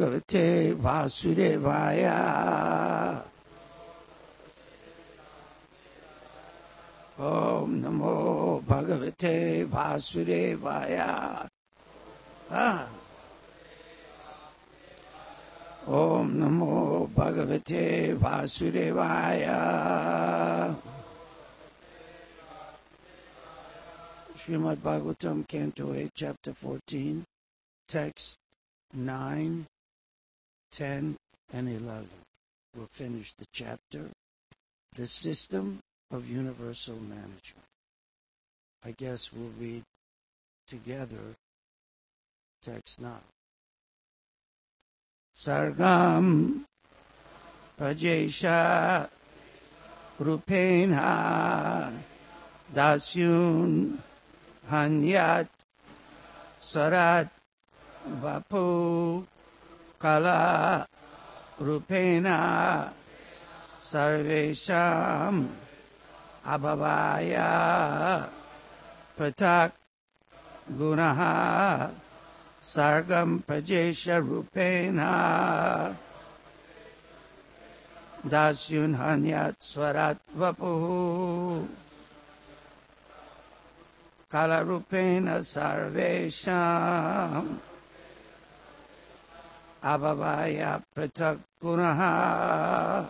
Bhagavate Vasudevaya. Om Namo Bhagavate Vasudevaya. Om Namo Bhagavate Vasudevaya. Srimad Bhagavatam, Canto 8, Chapter 14, Text 9, 10, and 11. We'll finish the chapter, The System of Universal Management. I guess we'll read together text 9. Sargam Prajesha Rupena Dasyun Hanyat Sarat Vapu Kala Rupena Sarvesham Abhavaya Pratak Gunaha Sargam Prajesha Rupena Dasyun Hanyat Swarat Vapu Kala Rupena Sarvesham Abhavaya Pratak Gunaha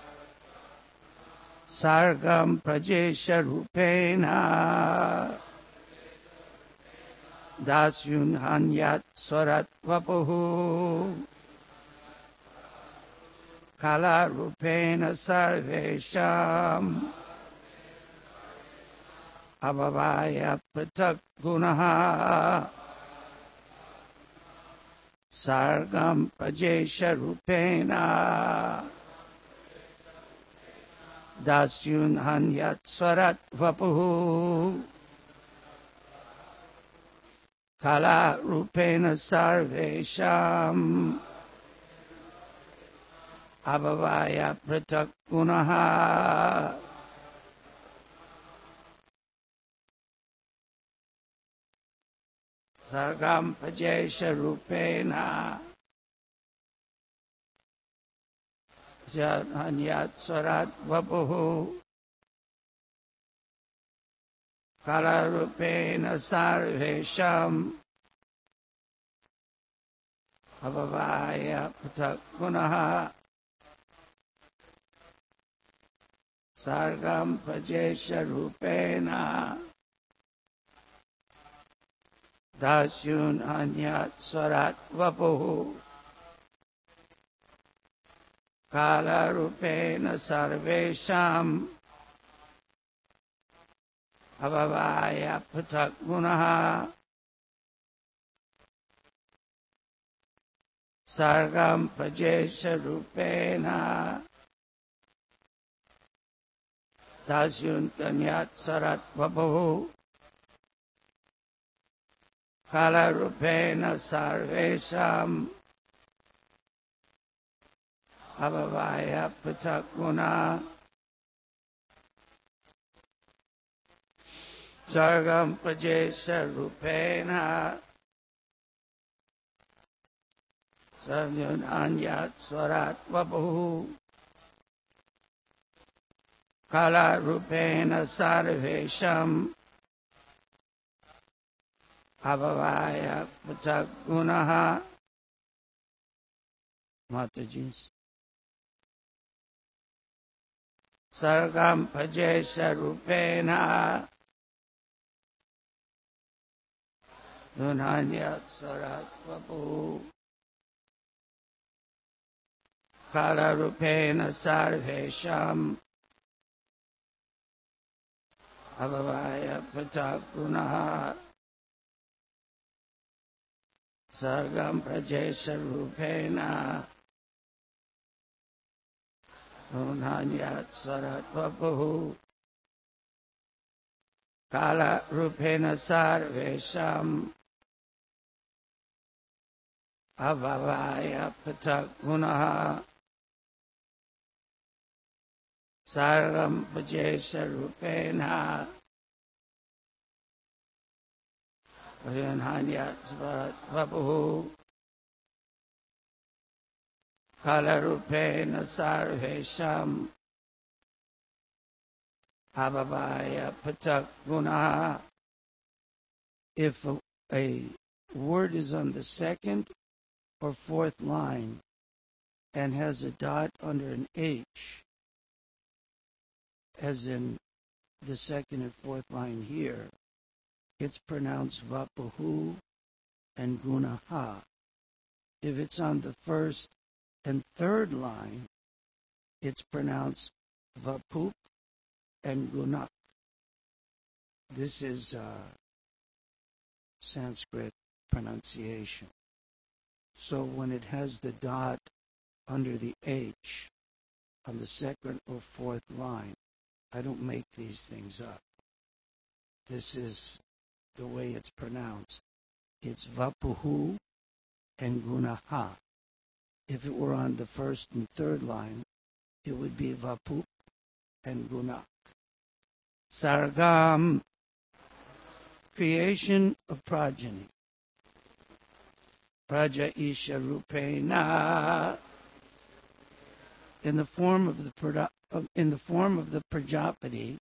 Sargam Prajesha Rupena Dasyun Hanyat Swarat Vapuhu Kala Rupena Sarvesham Abhavaya Pratak Gunaha Sargam Prajesha Rupena Dasyun Hanyat Swarat Vapuhu Kala Rupena Sarvesham Abhavaya Pratak Gunaha Sargam Prajesha Rupena Hanyat Swarat Vapuhu Kala Rupena Sarvesham Abhavaya Pratak Gunaha Sargam Prajesha Rupena Dasyun Hanyat Swarat Vapuhu Kala Rupena Sarvesham Abhavaya Pratak Gunaha Sargam Prajesha Rupena Dasyun Hanyat Swarat Vapuhu Kala Rupena Sarvesham Abhavaya Pratak Gunaha Sargam Prajesha Rupena Dasyun Hanyat Swarat Vapuhu Kala Rupena Sarvesham Abhavaya Pratak Gunaha. Mataji's. Sargam Prajesha Rupena Dunhanyat Swarat Vapuhu Kala Rupena Sarvesham Abhavaya Pratak Gunaha Sargam Prajesha Rupena Dunhanyat Swarat Vapuhu Kala Rupena Sarvesham Abhavaya Pratak Gunaha Sargam Prajesha Rupena Dunhanyat Swarat Vapuhu Kalarupena Sarvesham Abhavaya Patak Gunaha. If a word is on the second or fourth line and has a dot under an H, as in the second and fourth line here, it's pronounced Vapuhu and Gunaha. If it's on the first and third line, it's pronounced Vapup and Gunak. This is Sanskrit pronunciation. So when it has the dot under the H on the second or fourth line, I don't make these things up. This is the way it's pronounced. It's Vapuhu and Gunaha. If it were on the first and third line, it would be Vapup and Gunak. Sargam, creation of progeny. Praja Isha Rupena, in the form of the Prajapati,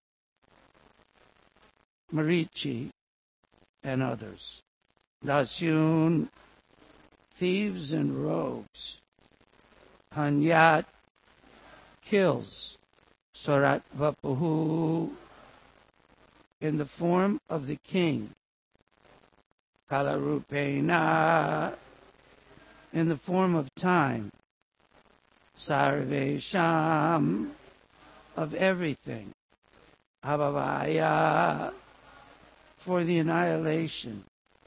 Marichi, and others. Dasyun, thieves and rogues. Hanyat, kills. Sarat Vapuhu, in the form of the king. Kalarupena, in the form of time. Sarvesham, of everything. Abhavaya, for the annihilation.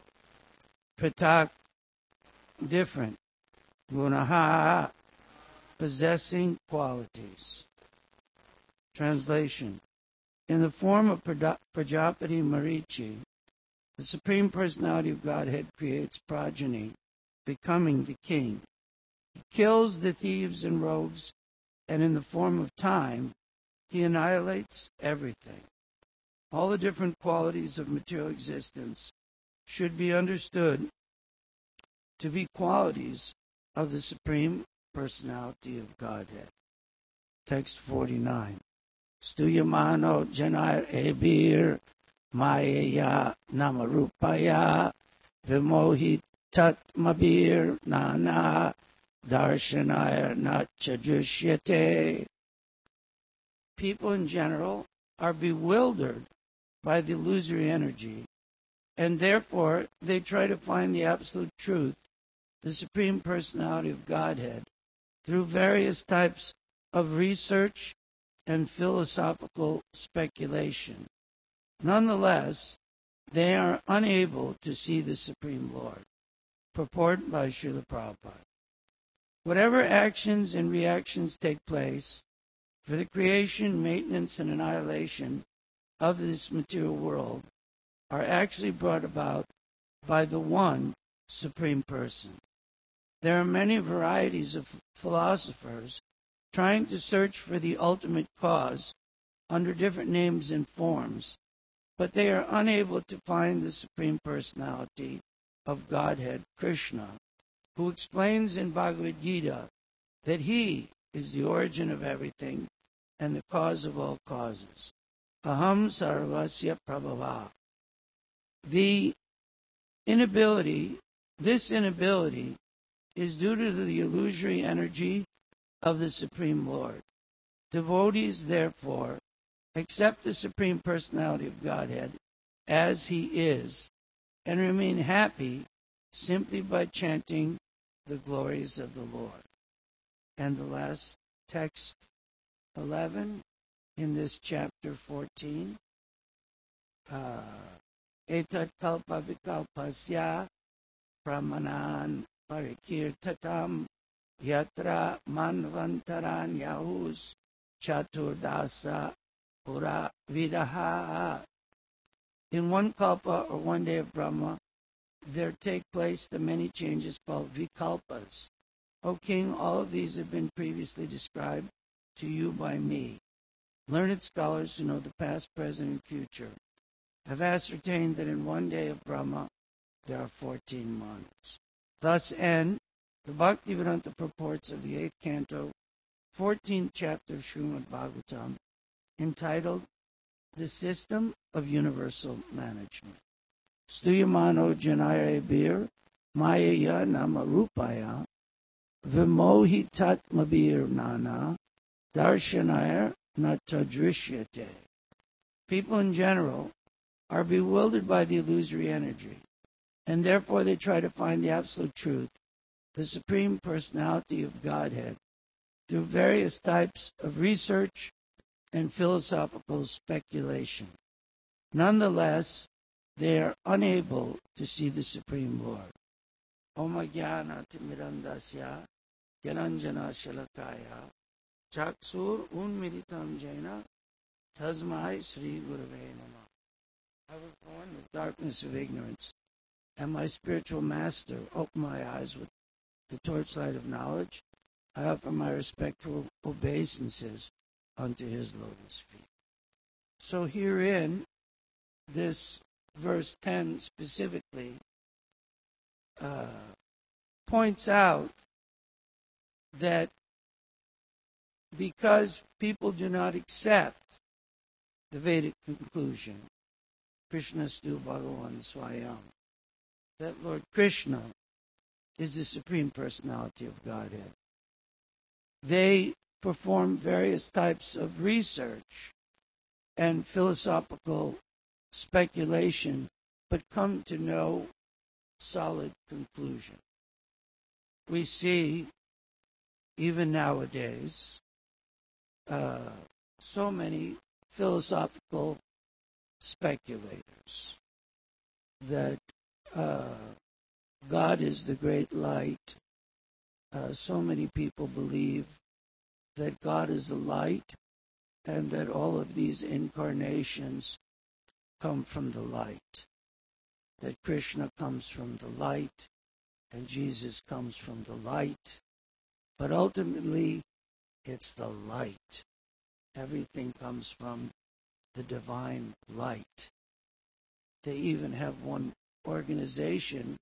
Pratak, different. Gunaha, possessing qualities. Translation. In the form of Prajapati Marichi, the Supreme Personality of Godhead creates progeny, becoming the king. He kills the thieves and rogues, and in the form of time, he annihilates everything. All the different qualities of material existence should be understood to be qualities of the Supreme Personality of Godhead. Text 49. Stuyamano Janar Ebir Mayaya Namarupaya Vimohi Tatmabir Nana Darshanaya Nachadushyate. People in general are bewildered by the illusory energy, and therefore they try to find the absolute truth, the Supreme Personality of Godhead, through various types of research and philosophical speculation. Nonetheless, they are unable to see the Supreme Lord. Purport by Srila Prabhupada. Whatever actions and reactions take place for the creation, maintenance, and annihilation of this material world are actually brought about by the one Supreme Person. There are many varieties of philosophers trying to search for the ultimate cause under different names and forms, but they are unable to find the Supreme Personality of Godhead, Krishna, who explains in Bhagavad Gita that he is the origin of everything and the cause of all causes. Aham sarvasya prabhava. This inability is due to the illusory energy of the Supreme Lord. Devotees, therefore, accept the Supreme Personality of Godhead as he is and remain happy simply by chanting the glories of the Lord. And the last text, 11, in this chapter 14. Etat kalpa vikalpasya pramanan parikirtatam yatra manvantaran yahus chaturdasa pura vidaha. In one kalpa, or one day of Brahma, there take place the many changes called vikalpas. O king, all of these have been previously described to you by me. Learned scholars who know the past, present, and future have ascertained that in one day of Brahma there are 14 months. Thus end The Bhaktivedanta purports of the 8th canto, 14th chapter of Srimad Bhagavatam, entitled The System of Universal Management. Stuyamano janare bir mayaya namarupaya vimohitatmabir nana darshanayar natadrishyate. People in general are bewildered by the illusory energy, and therefore they try to find the absolute truth, the Supreme Personality of Godhead, through various types of research and philosophical speculation. Nonetheless, they are unable to see the Supreme Lord. Om Jnana Timirandasya Gyananjana Shalakaya Chaksur Unmilitam Jaina Tasmai Sri Gurave Namah. I was born in the darkness of ignorance, and my spiritual master opened my eyes with the torchlight of knowledge. I offer my respectful obeisances unto his lotus feet. So herein, this verse 10 specifically points out that because people do not accept the Vedic conclusion, Krishna Stu Bhagavan Swayam, that Lord Krishna is the Supreme Personality of Godhead, they perform various types of research and philosophical speculation, but come to no solid conclusion. We see, even nowadays, so many philosophical speculators that God is the great light. So many people believe that God is a light and that all of these incarnations come from the light. That Krishna comes from the light and Jesus comes from the light. But ultimately, it's the light. Everything comes from the divine light. They even have one organization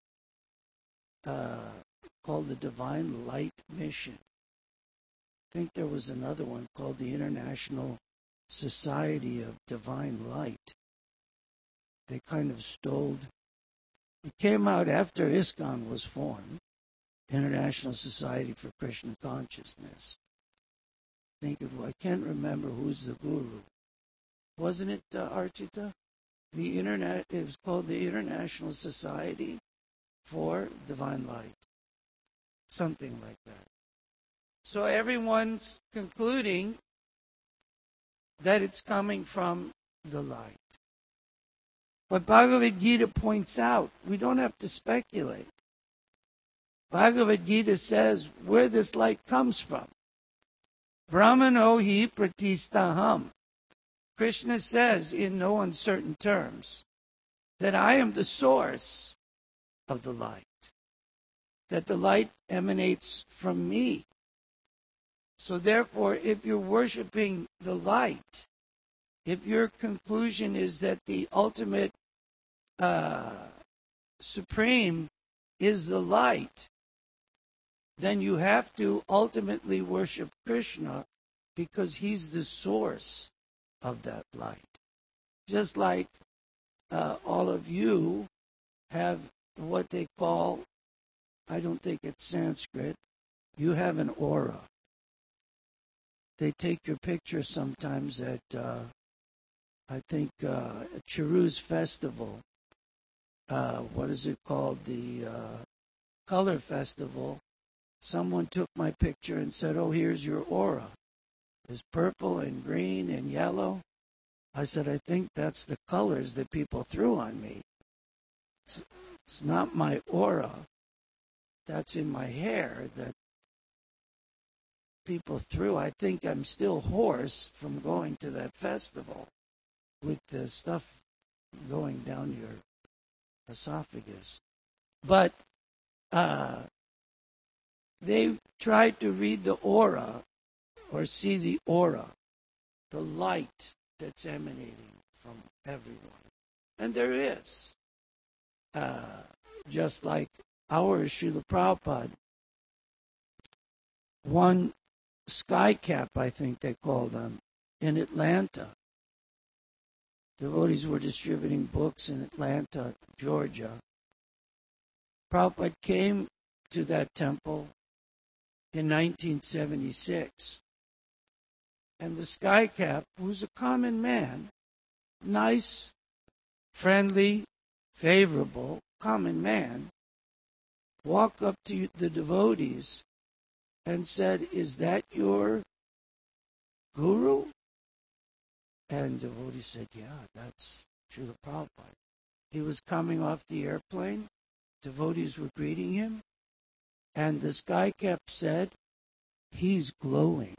called the Divine Light Mission. I think there was another one called the International Society of Divine Light. They kind of stole. It came out after ISKCON was formed, International Society for Krishna Consciousness. I can't remember who's the guru. Wasn't it Archita? It was called the International Society for Divine Light. Something like that. So everyone's concluding that it's coming from the light. But Bhagavad Gita points out, we don't have to speculate. Bhagavad Gita says where this light comes from. Brahmano hi pratistaham. Krishna says in no uncertain terms that I am the source of the light. That the light emanates from me. So therefore, if you're worshiping the light, if your conclusion is that the ultimate supreme is the light, then you have to ultimately worship Krishna because he's the source of that light. Just like all of you have what they call, I don't think it's Sanskrit, you have an aura. They take your picture sometimes at, I think, at Chiru's festival. What is it called? The Color Festival. Someone took my picture and said, oh, here's your aura. It's purple and green and yellow. I said, I think that's the colors that people threw on me. It's not my aura. That's in my hair that people threw. I think I'm still hoarse from going to that festival with the stuff going down your esophagus. But they tried to read the aura or see the aura, the light that's emanating from everyone. And there is. Just like our Srila Prabhupada one Skycap, I think they called them, in Atlanta. Devotees were distributing books in Atlanta, Georgia. Prabhupada came to that temple in 1976. And the Skycap, who's a common man, nice, friendly, favorable, common man, walked up to the devotees and said, "Is that your guru?" And devotees said, "Yeah, that's Srila Prabhupada." He was coming off the airplane. Devotees were greeting him. And the Skycap said, "He's glowing.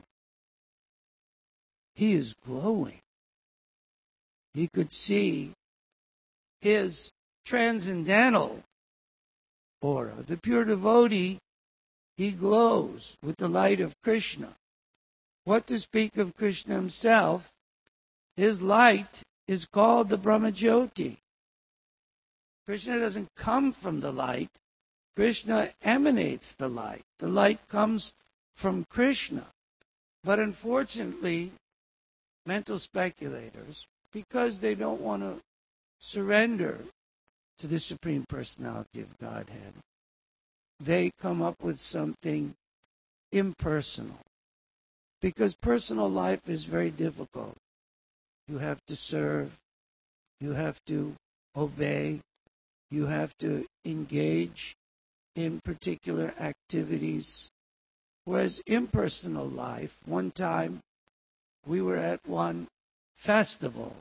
He is glowing." He could see his transcendental aura. The pure devotee, he glows with the light of Krishna. What to speak of Krishna himself, his light is called the Brahmajyoti. Krishna doesn't come from the light. Krishna emanates the light. The light comes from Krishna. But unfortunately, mental speculators, because they don't want to surrender to the Supreme Personality of Godhead, they come up with something impersonal. Because personal life is very difficult. You have to serve, you have to obey, you have to engage in particular activities. Whereas impersonal life, one time we were at one festival,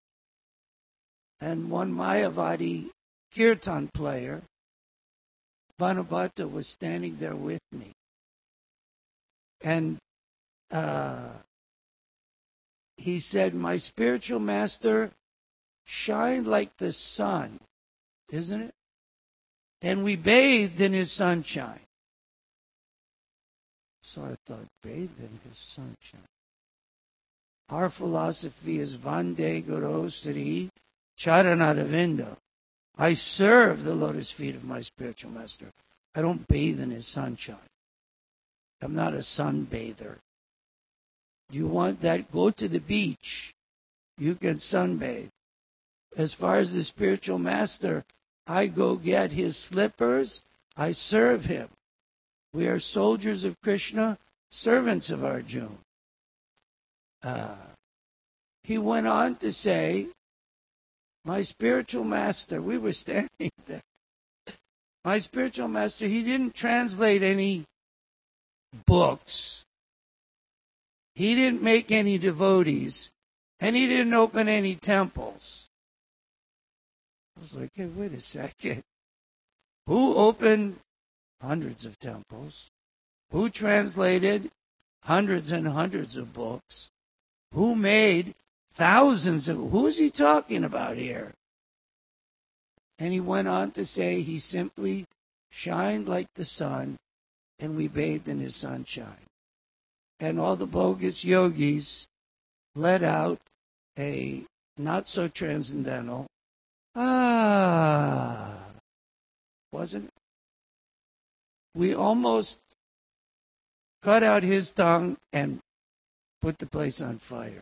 and one Mayavadi kirtan player, Bhanubhata, was standing there with me. And he said, "My spiritual master shined like the sun, isn't it? And we bathed in his sunshine." So I thought, bathed in his sunshine. Our philosophy is Vande Guru Sri Charanaravinda. I serve the lotus feet of my spiritual master. I don't bathe in his sunshine. I'm not a sunbather. Do you want that? Go to the beach. You can sunbathe. As far as the spiritual master, I go get his slippers. I serve him. We are soldiers of Krishna, servants of Arjuna. He went on to say, my spiritual master, we were standing there. My spiritual master, he didn't translate any books. He didn't make any devotees. And he didn't open any temples. I was like, hey, wait a second. Who opened hundreds of temples? Who translated hundreds and hundreds of books? Who made thousands of... Who is he talking about here? And he went on to say he simply shined like the sun, and we bathed in his sunshine. And all the bogus yogis let out a not so transcendental, wasn't it? We almost cut out his tongue and put the place on fire.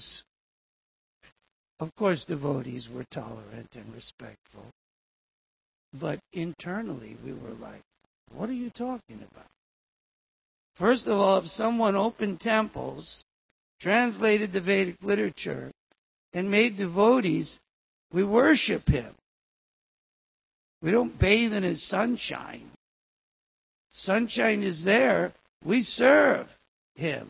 Of course, devotees were tolerant and respectful. But internally, we were like, what are you talking about? First of all, if someone opened temples, translated the Vedic literature, and made devotees, we worship him. We don't bathe in his sunshine. Sunshine is there. We serve him.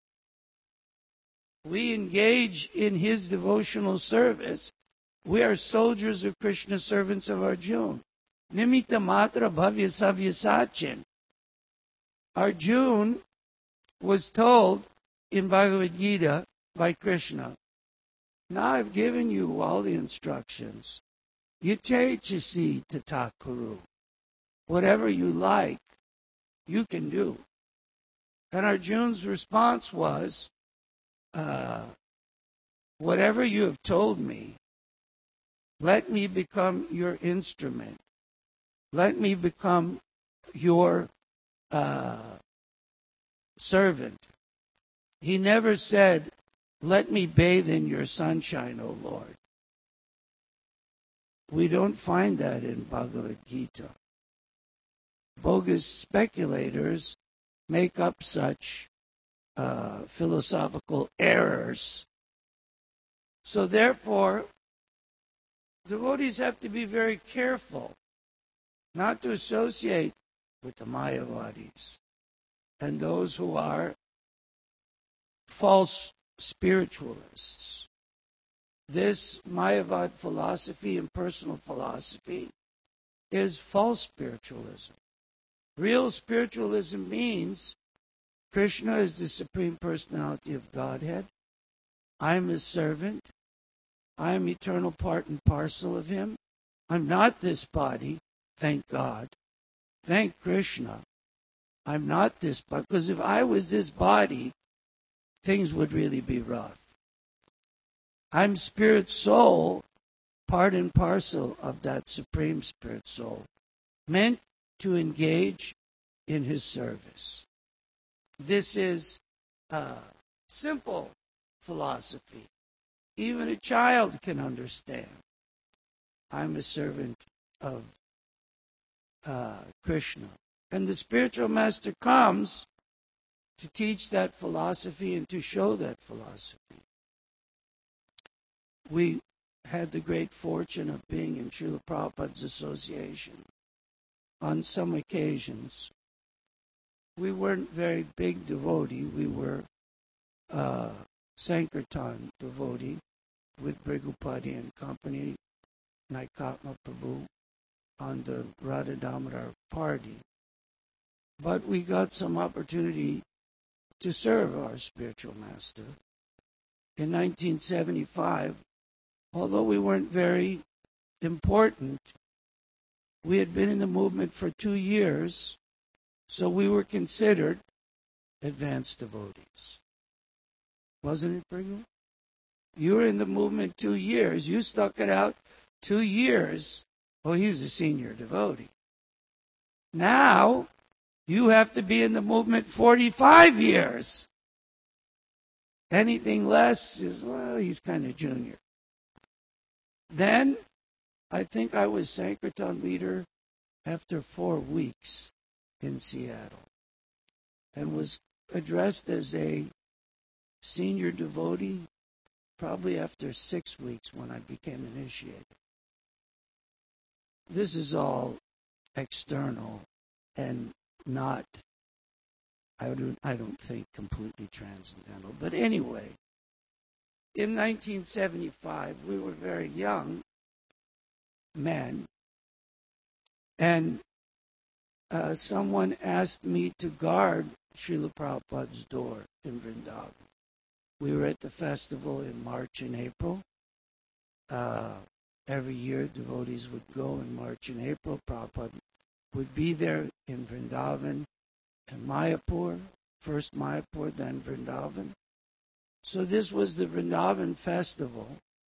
We engage in his devotional service. We are soldiers of Krishna, servants of Arjuna. Nimitta matra bhavya savya sachin. Arjuna was told in Bhagavad Gita by Krishna, now I've given you all the instructions. Yache chasi tata kuru. Whatever you like, you can do. And Arjuna's response was, whatever you have told me, let me become your instrument. Let me become your servant. He never said, "Let me bathe in your sunshine, O Lord." We don't find that in Bhagavad Gita. Bogus speculators make up such philosophical errors. So therefore, devotees have to be very careful not to associate with the Mayavadis and those who are false spiritualists. This Mayavad philosophy and personal philosophy is false spiritualism. Real spiritualism means Krishna is the Supreme Personality of Godhead. I'm His servant. I am eternal part and parcel of Him. I'm not this body, thank God. Thank Krishna. I'm not this body. Because if I was this body, things would really be rough. I'm spirit soul, part and parcel of that Supreme Spirit soul, meant to engage in His service. This is a simple philosophy. Even a child can understand. I'm a servant of Krishna. And the spiritual master comes to teach that philosophy and to show that philosophy. We had the great fortune of being in Srila Prabhupada's association on some occasions. We weren't very big devotee. We were Sankirtan devotee with Brigupati and company, Naikatma Prabhu, on the Radha Damodar party. But we got some opportunity to serve our spiritual master. In 1975, although we weren't very important, we had been in the movement for 2 years, so we were considered advanced devotees. Wasn't it, Brigham? You were in the movement 2 years. You stuck it out 2 years. Oh, he's a senior devotee. Now, you have to be in the movement 45 years. Anything less is, well, he's kind of junior. Then, I think I was Sankirtan leader after 4 weeks in Seattle and was addressed as a senior devotee probably after 6 weeks when I became initiated. This is all external and not, I don't think, completely transcendental. But anyway, in 1975, we were very young men, and someone asked me to guard Srila Prabhupada's door in Vrindavan. We were at the festival in March and April. Every year, devotees would go in March and April. Prabhupada would be there in Vrindavan and Mayapur, first Mayapur, then Vrindavan. So this was the Vrindavan festival,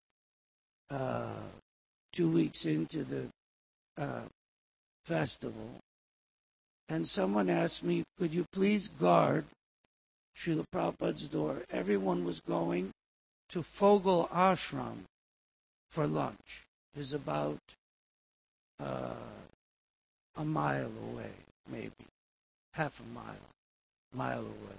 2 weeks into the festival. And someone asked me, could you please guard Srila Prabhupada's door? Everyone was going to Fogel Ashram for lunch. It was about a mile away, maybe. Half a mile away.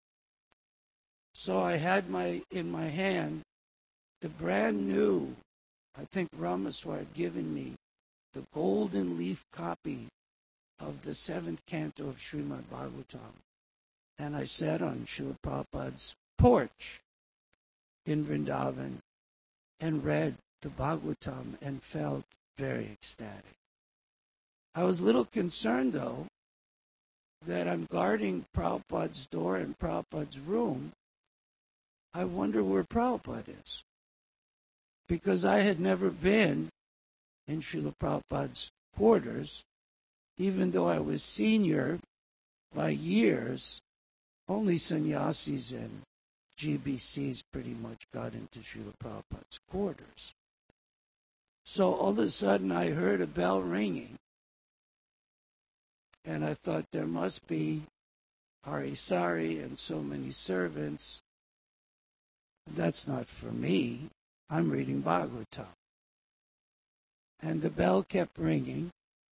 So I had in my hand the brand new, I think Ramaswar had given me, the golden leaf copy of the 7th canto of Srimad Bhagavatam. And I sat on Srila Prabhupada's porch in Vrindavan and read the Bhagavatam and felt very ecstatic. I was a little concerned, though, that I'm guarding Prabhupada's door in Prabhupada's room. I wonder where Prabhupada is. Because I had never been in Srila Prabhupada's quarters, even though I was senior by years. Only sannyasis and GBCs pretty much got into Srila Prabhupada's quarters. So all of a sudden I heard a bell ringing. And I thought there must be Hari Sari and so many servants. That's not for me. I'm reading Bhagavatam. And the bell kept ringing.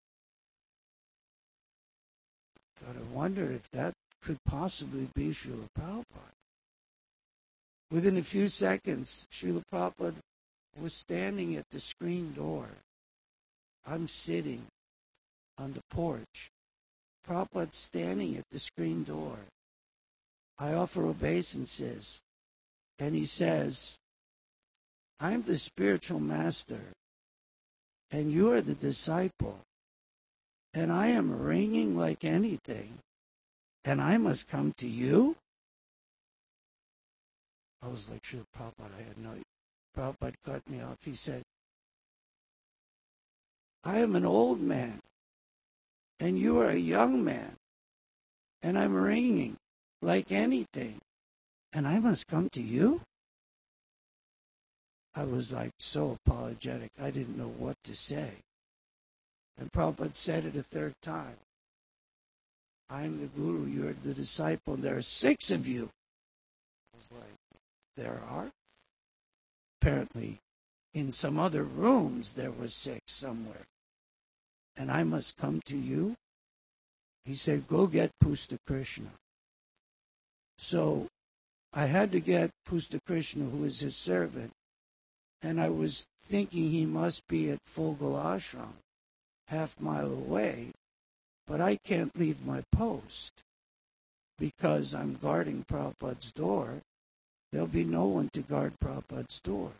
Thought, I wonder if that could possibly be Srila Prabhupada. Within a few seconds, Srila Prabhupada was standing at the screen door. I'm sitting on the porch. Prabhupada's standing at the screen door. I offer obeisances, and he says, I'm the spiritual master, and you are the disciple, and I am ringing like anything, and I must come to you? I was like, sure, Prabhupada, I had no idea. Prabhupada cut me off. He said, I am an old man, and you are a young man, and I'm ringing like anything, and I must come to you? I was like so apologetic. I didn't know what to say. And Prabhupada said it a third time. I'm the guru, you're the disciple, and there are 6 of you. I was like, there are? Apparently, in some other rooms, there were 6 somewhere. And I must come to you? He said, go get Pusta Krishna. So I had to get Pusta Krishna, who was his servant, and I was thinking he must be at Fogal Ashram, half-mile away, but I can't leave my post because I'm guarding Prabhupada's door. There'll be no one to guard Prabhupada's door.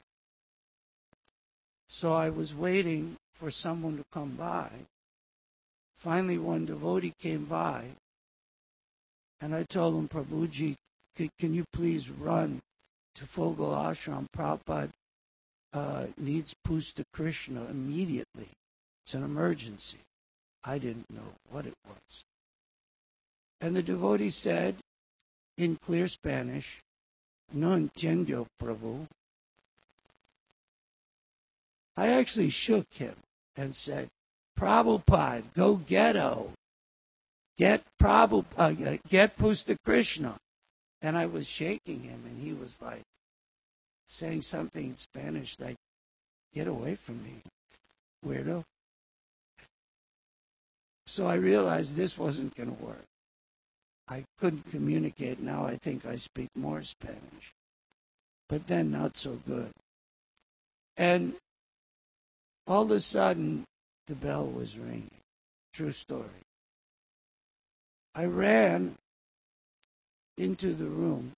So I was waiting for someone to come by. Finally, one devotee came by, and I told him, Prabhuji, can you please run to Fogal Ashram? Prabhupada needs Pusta Krishna immediately. It's an emergency. I didn't know what it was. And the devotee said, in clear Spanish, no entiendo, Prabhu. I actually shook him and said, Prabhupada, go ghetto. Get Prabhupada, get Pusta Krishna. And I was shaking him, and he was like saying something in Spanish like, get away from me, weirdo. So I realized this wasn't going to work. I couldn't communicate. Now I think I speak more Spanish. But then not so good. And all of a sudden, the bell was ringing. True story. I ran into the room,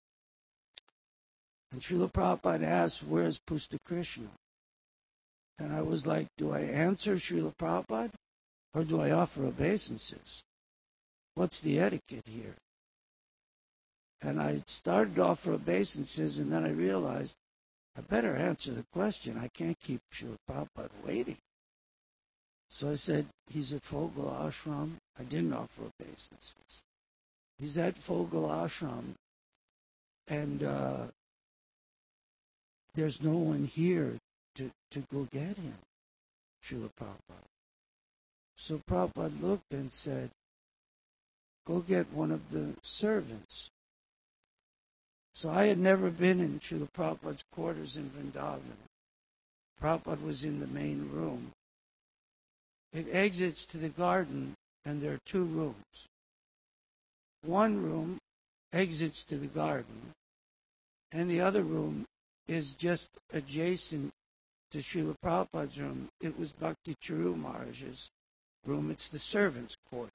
and Srila Prabhupada asked, where's Pusta Krishna? And I was like, do I answer Srila Prabhupada, or do I offer obeisances? What's the etiquette here? And I started to offer obeisances, and then I realized I better answer the question. I can't keep Srila Prabhupada waiting. So I said, he's at Fogal Ashram. I didn't offer obeisances. He's at Fogal Ashram, and there's no one here to go get him, Srila Prabhupada. So Prabhupada looked and said, go get one of the servants. So I had never been in Srila Prabhupada's quarters in Vrindavan. Prabhupada was in the main room. It exits to the garden, and there are 2 rooms. One room exits to the garden, and the other room is just adjacent to Srila Prabhupada's room. It was Bhakti Charu Maharaj's room. It's the servants' quarters.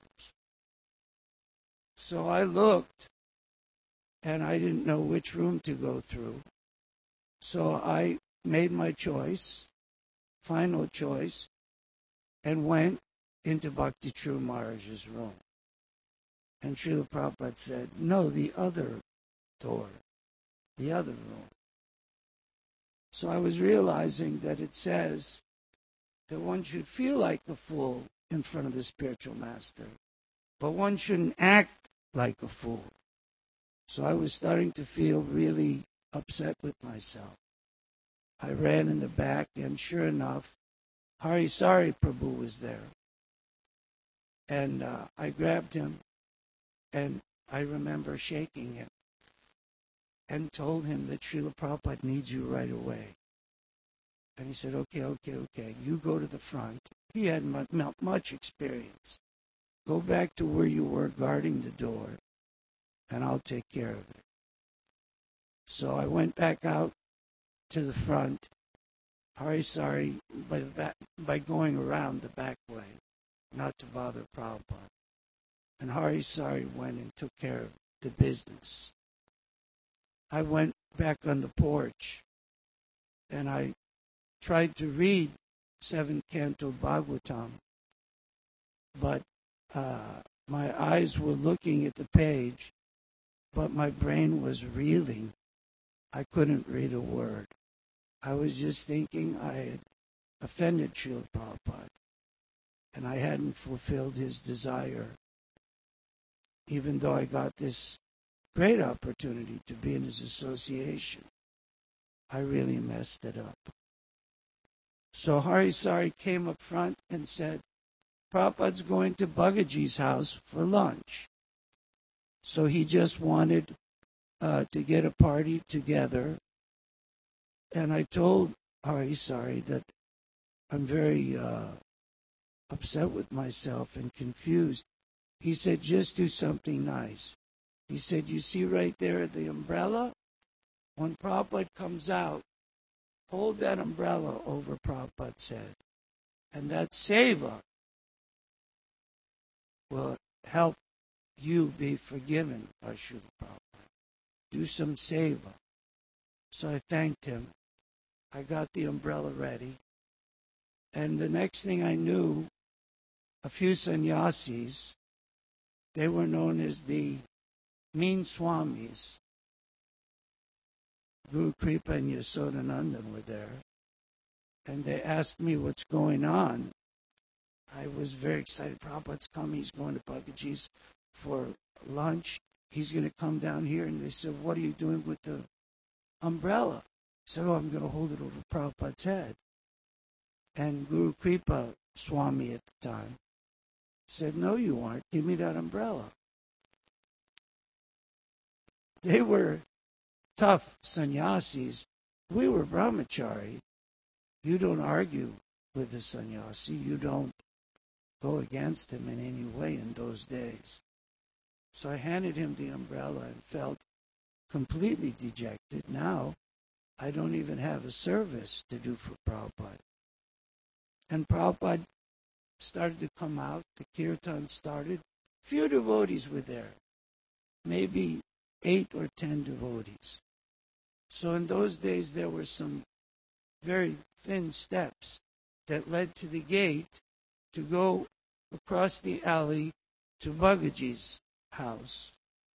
So I looked, and I didn't know which room to go through. So I made my choice, final choice, and went into Bhakti Charu Maharaj's room. And Srila Prabhupada said, no, the other door, the other room. So I was realizing that it says that one should feel like a fool in front of the spiritual master, but one shouldn't act like a fool. So I was starting to feel really upset with myself. I ran in the back, and sure enough, Hari Sari Prabhu was there. And I grabbed him, and I remember shaking him and told him that Srila Prabhupada needs you right away. And he said, okay, you go to the front. He had much experience. Go back to where you were guarding the door, and I'll take care of it. So I went back out to the front, Harisari, by going around the back way, not to bother Prabhupada. And Harisari went and took care of the business. I went back on the porch, and I tried to read 7th Canto Bhagavatam, but my eyes were looking at the page, but my brain was reeling. I couldn't read a word. I was just thinking I had offended Srila Prabhupada, and I hadn't fulfilled his desire, even though I got this great opportunity to be in his association. I really messed it up. So Harisari came up front and said, Prabhupada's going to Bhagaji's house for lunch. So he just wanted to get a party together. And I told Harisari that I'm very upset with myself and confused. He said, just do something nice. He said, you see right there the umbrella? When Prabhupada comes out, hold that umbrella over Prabhupada's head. And that seva will help you be forgiven by Srila Prabhupada. Do some seva. So I thanked him. I got the umbrella ready. And the next thing I knew, a few sannyasis, they were known as the mean swamis. Guru Kripa and Yasodanandan were there. And they asked me what's going on. I was very excited. Prabhupada's coming. He's going to Bhagaji's for lunch. He's going to come down here. And they said, what are you doing with the umbrella? I said, I'm going to hold it over Prabhupada's head. And Guru Kripa Swami at the time said, no, you aren't. Give me that umbrella. They were tough sannyasis. We were brahmachari. You don't argue with the sannyasi. You don't go against him in any way in those days. So I handed him the umbrella and felt completely dejected. Now, I don't even have a service to do for Prabhupada. And Prabhupada started to come out. The kirtan started. Few devotees were there. Maybe 8 or 10 devotees. So in those days, there were some very thin steps that led to the gate to go across the alley to Bhagaji's house.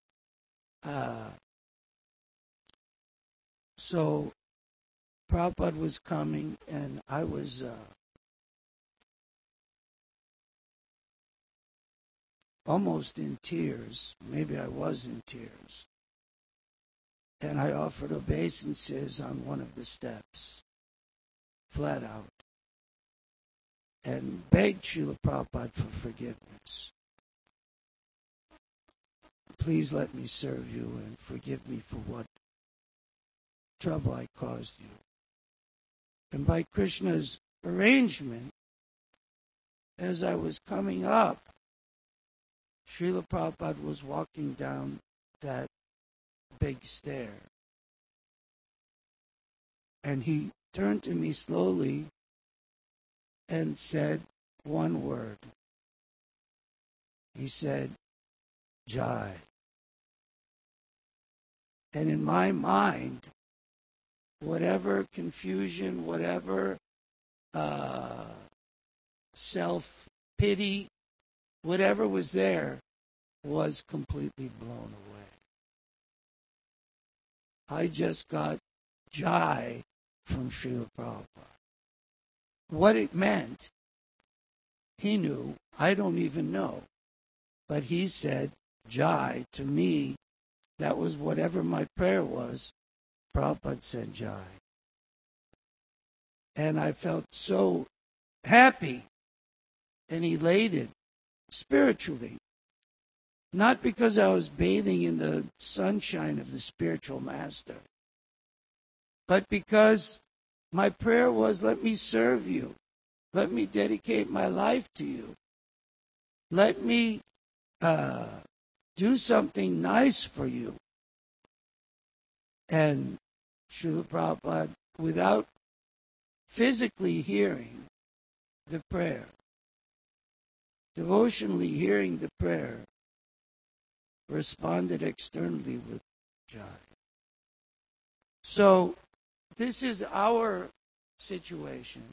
So Prabhupada was coming, and I was almost in tears. Maybe I was in tears. And I offered obeisances on one of the steps, flat out, and begged Srila Prabhupada for forgiveness. Please let me serve you and forgive me for what trouble I caused you. And by Krishna's arrangement, as I was coming up, Srila Prabhupada was walking down that big stair. And he turned to me slowly and said one word. He said, Jai. And in my mind, whatever confusion, whatever self-pity, whatever was there was completely blown away. I just got Jai from Srila Prabhupada. What it meant, he knew. I don't even know. But he said Jai to me. That was whatever my prayer was. Prabhupada said Jai. And I felt so happy and elated spiritually Not because I was bathing in the sunshine of the spiritual master, but because my prayer was, let me serve you. Let me dedicate my life to you. Let me do something nice for you. And Srila Prabhupada, without physically hearing the prayer, devotionally hearing the prayer, responded externally with joy. So, this is our situation.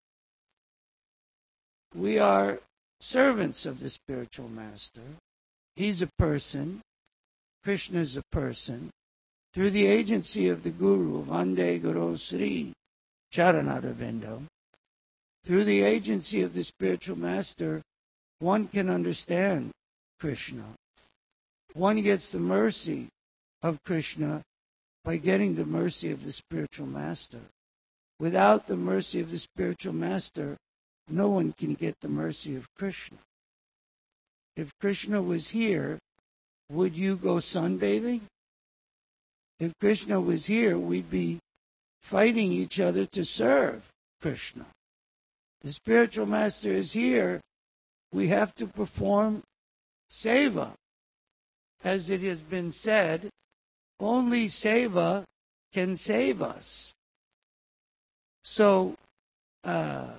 We are servants of the spiritual master. He's a person. Krishna is a person. Through the agency of the Guru, Vande Guru Sri Charanaravindo, through the agency of the spiritual master, one can understand Krishna. One gets the mercy of Krishna by getting the mercy of the spiritual master. Without the mercy of the spiritual master, no one can get the mercy of Krishna. If Krishna was here, would you go sunbathing? If Krishna was here, we'd be fighting each other to serve Krishna. The spiritual master is here. We have to perform seva. As it has been said, only seva can save us. So, I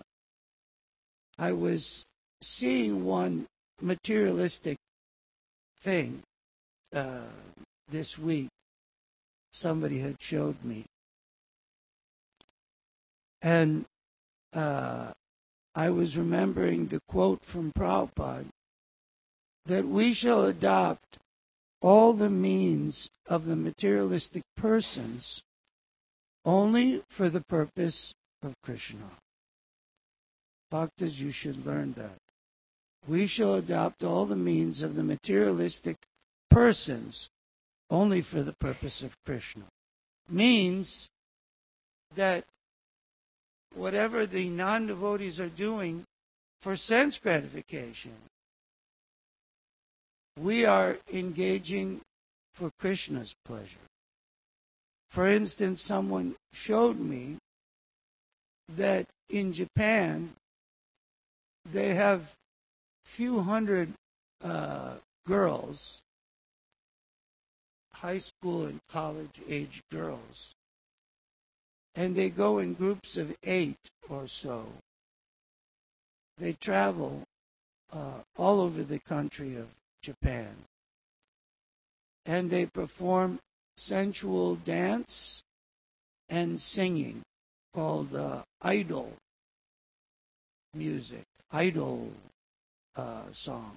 was seeing one materialistic thing this week. Somebody had showed me. And I was remembering the quote from Prabhupada that we shall adopt all the means of the materialistic persons only for the purpose of Krishna. Bhaktas, you should learn that. We shall adopt all the means of the materialistic persons only for the purpose of Krishna. Means that whatever the non-devotees are doing for sense gratification, we are engaging for Krishna's pleasure. For instance, someone showed me that in Japan, they have few hundred girls, high school and college age girls, and they go in groups of 8 or so. They travel all over the country of Japan, and they perform sensual dance and singing called idol music, idol songs.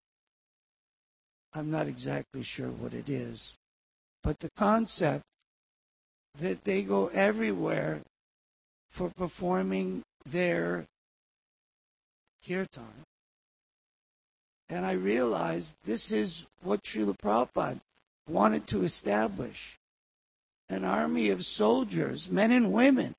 I'm not exactly sure what it is, but the concept that they go everywhere for performing their kirtan. And I realized this is what Srila Prabhupada wanted to establish. An army of soldiers, men and women,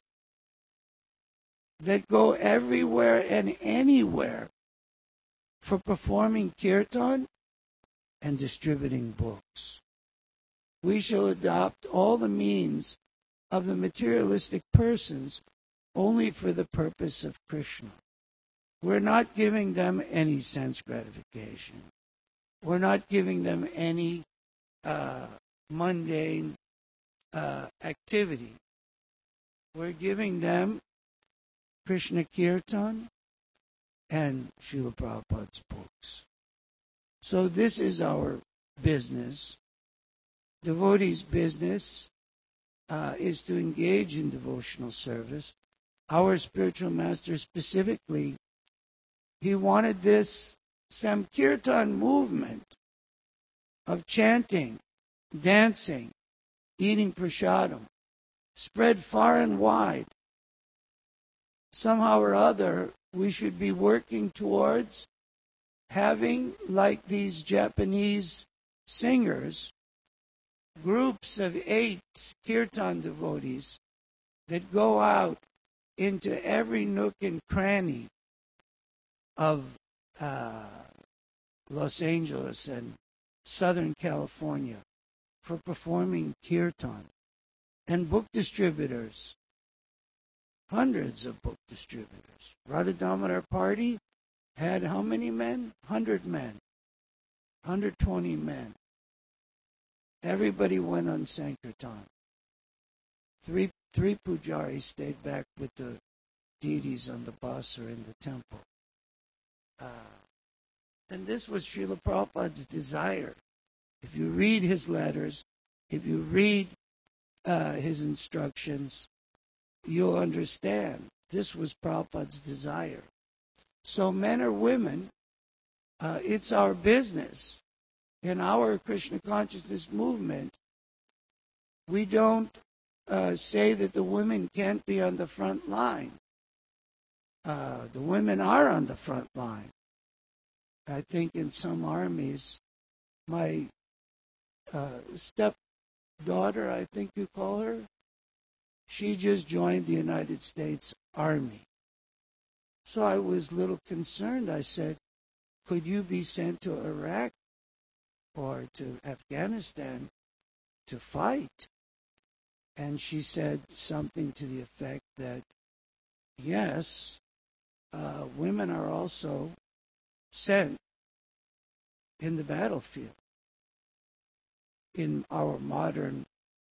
that go everywhere and anywhere for performing kirtan and distributing books. We shall adopt all the means of the materialistic persons only for the purpose of Krishna. We're not giving them any sense gratification. We're not giving them any mundane activity. We're giving them Krishna Kirtan and Srila Prabhupada's books. So this is our business. Devotees' business is to engage in devotional service. Our spiritual master specifically, he wanted this Sankirtan movement of chanting, dancing, eating prasadam, spread far and wide. Somehow or other, we should be working towards having, like these Japanese singers, groups of 8 kirtan devotees that go out into every nook and cranny of Los Angeles and Southern California for performing kirtan. And book distributors, hundreds of book distributors. Radha Damodar Party had how many men? 100 men, 120 men. Everybody went on Sankirtan. Three pujaris stayed back with the deities on the bus or in the temple. And this was Srila Prabhupada's desire. If you read his letters, if you read his instructions, you'll understand. This was Prabhupada's desire. So men or women, it's our business. In our Krishna consciousness movement, we don't say that the women can't be on the front line. The women are on the front line. I think in some armies, my stepdaughter, I think you call her, she just joined the United States Army. So I was a little concerned. I said, could you be sent to Iraq or to Afghanistan to fight? And she said something to the effect that, yes, women are also sent in the battlefield in our modern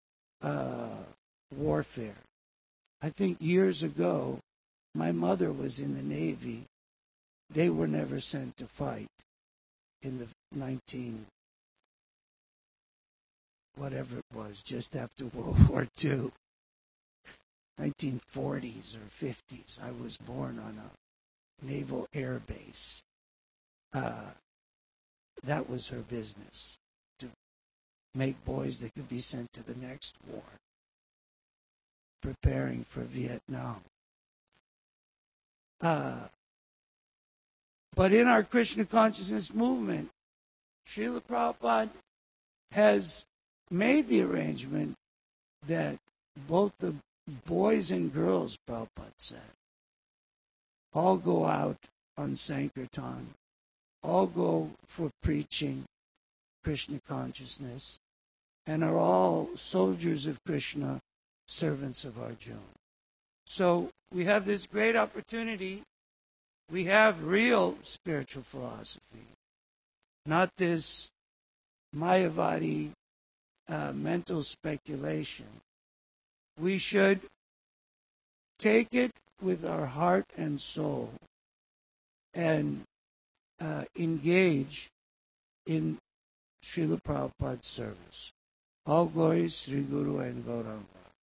warfare. I think years ago, my mother was in the Navy. They were never sent to fight in the whatever it was, just after World War II, 1940s or 50s. I was born on a naval air base. That was her business, to make boys that could be sent to the next war, preparing for Vietnam. But in our Krishna consciousness movement, Srila Prabhupada has made the arrangement that both the boys and girls, Prabhupada said, all go out on Sankirtan, all go for preaching Krishna consciousness, and are all soldiers of Krishna, servants of Arjuna. So we have this great opportunity. We have real spiritual philosophy, not this Mayavadi mental speculation. We should take it with our heart and soul and engage in Srila Prabhupada's service. All glories Sri Guru and Gauranga.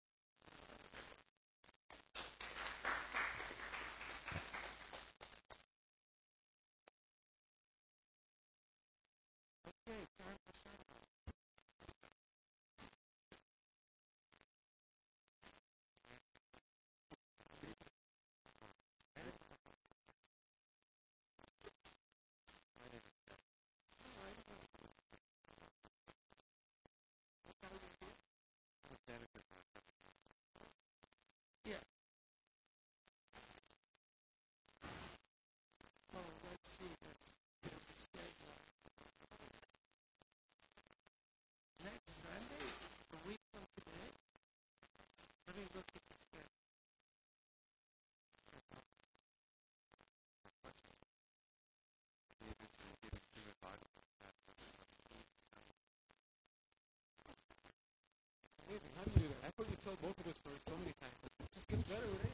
Yeah. Oh, let's see. There's a schedule. Next Sunday, a week from today. Let me look at the schedule. Amazing. How do you do that? I thought you told both of us stories so many times. It just gets better with age.